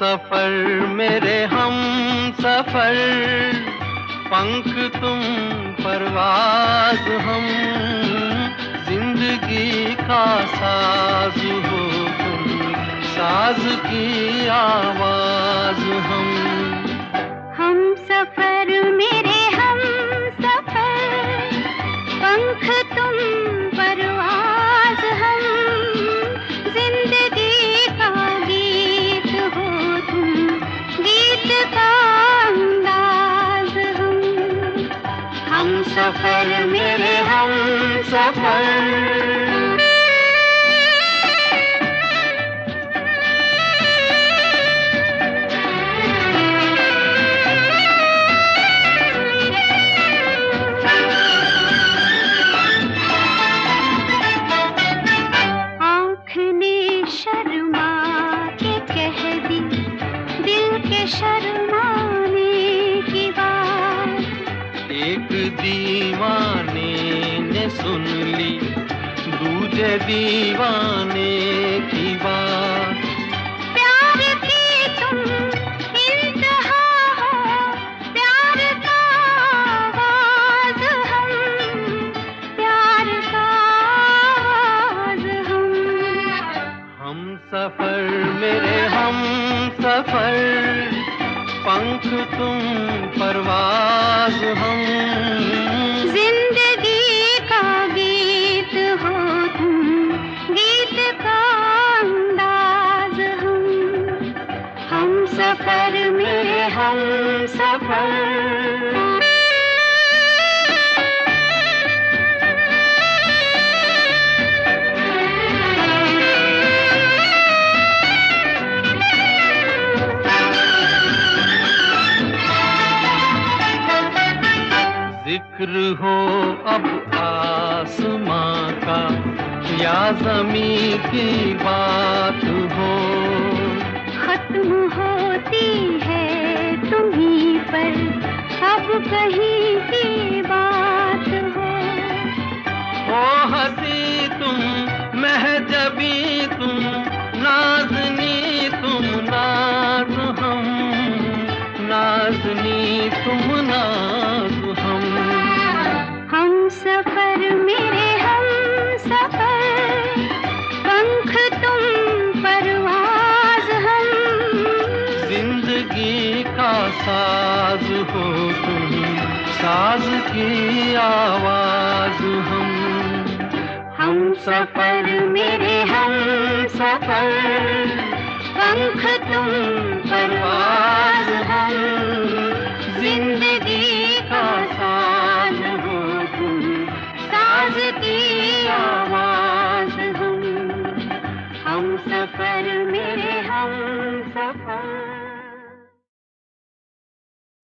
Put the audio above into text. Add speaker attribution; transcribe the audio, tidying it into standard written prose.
Speaker 1: सफर मेरे हम सफर, पंख तुम परवाज़ हम, जिंदगी का साज हो तुम, साज की आवाज हम।
Speaker 2: हम सफर मेरे हम सफर, पंख तुम परवाज़ हम, जिंदगी का गीत हो तुम, गीत का अंदाज हम सफर मेरे हम सफर। शर्माने की बात
Speaker 1: एक दीवाने ने सुन ली, दूजे दीवाने की बात।
Speaker 2: प्यार की तुम इंतहा हो, प्यार का आवाज हम, प्यार का आवाज हम
Speaker 1: सफर मेरे हम सफर, पंख तुम परवाज़ हम,
Speaker 2: जिंदगी का गीत हो तुम, गीत का अंदाज हम सफर मेरे हम सफर।
Speaker 1: जिक्र हो अब आसमां का या ज़मीं की बात हो,
Speaker 2: खत्म होती है तुम्हीं पर अब कहीं की बात हो।
Speaker 1: ओ हंसी तुम महजबी तुम, नाज़नी तुम नाज हम, नाज़नी तुम नाज
Speaker 2: हम सफर मेरे हम सफर, पंख तुम परवाज़ हम,
Speaker 1: जिंदगी का साज हो तुम, साज की आवाज हम
Speaker 2: सफर मेरे हम सफर, पंख तुम परवाज़ हम, जिंदगी का साज हो तुम, साज की आवाज हम सफर मेरे हम सफर।